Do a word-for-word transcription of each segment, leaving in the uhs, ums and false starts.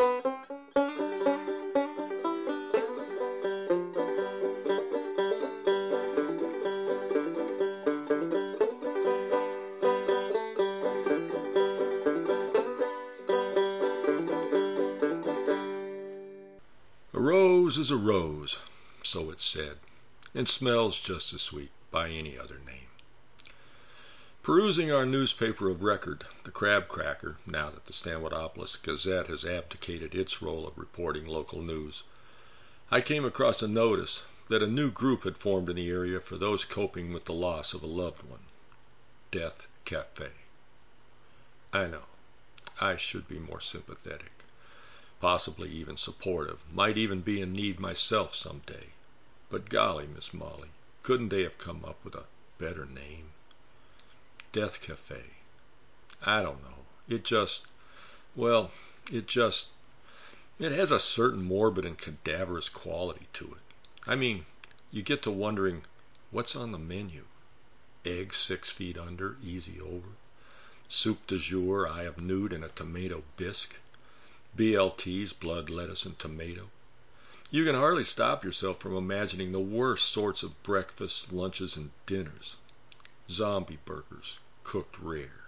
A rose is a rose, so it's said, and smells just as sweet by any other name. Perusing our newspaper of record, the Crab Cracker, now that the Stanwodopolis Gazette has abdicated its role of reporting local news, I came across a notice that a new group had formed in the area for those coping with the loss of a loved one. Death Cafe. I know, I should be more sympathetic, possibly even supportive, might even be in need myself some day. But golly, Miss Molly, couldn't they have come up with a better name? Death Cafe. I don't know. It just, well, it just, it has a certain morbid and cadaverous quality to it. I mean, you get to wondering, what's on the menu? Eggs six feet under, easy over. Soup du jour, eye of newt, and a tomato bisque. B L Ts, blood, lettuce, and tomato. You can hardly stop yourself from imagining the worst sorts of breakfasts, lunches, and dinners. Zombie burgers, cooked rare.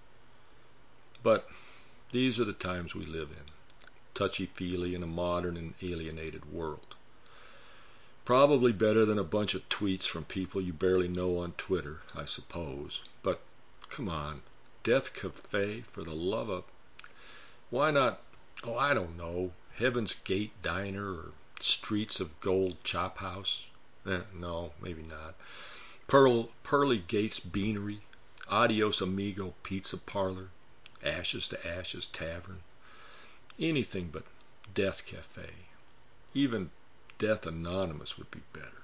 But these are the times we live in, touchy-feely in a modern and alienated world. Probably better than a bunch of tweets from people you barely know on Twitter, I suppose. But come on, Death Cafe, for the love of... Why not, oh, I don't know, Heaven's Gate Diner or Streets of Gold Chop House? Eh, no, maybe not. Pearl, Pearly Gates Beanery, Adios Amigo Pizza Parlor, Ashes to Ashes Tavern. Anything but Death Cafe. Even Death Anonymous would be better.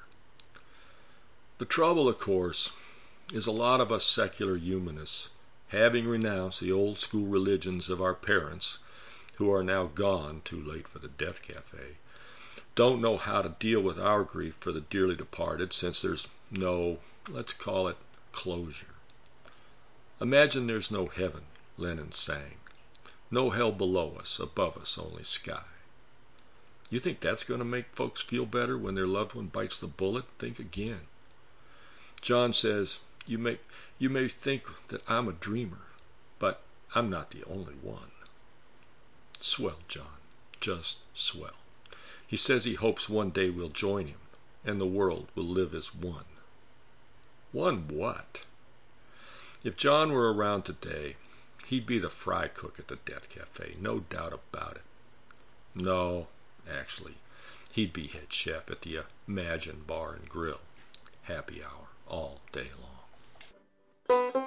The trouble, of course, is a lot of us secular humanists, having renounced the old school religions of our parents, who are now gone, too late for the Death Cafe, don't know how to deal with our grief for the dearly departed, since there's no, let's call it, closure. Imagine there's no heaven, Lennon sang. No hell below us, above us only sky. You think that's going to make folks feel better when their loved one bites the bullet? Think again. John says, you may, you may think that I'm a dreamer, but I'm not the only one. Swell, John, just swell. He says he hopes one day we'll join him, and the world will live as one. One what? If John were around today, he'd be the fry cook at the Death Cafe, no doubt about it. No, actually, he'd be head chef at the Imagine Bar and Grill. Happy hour all day long.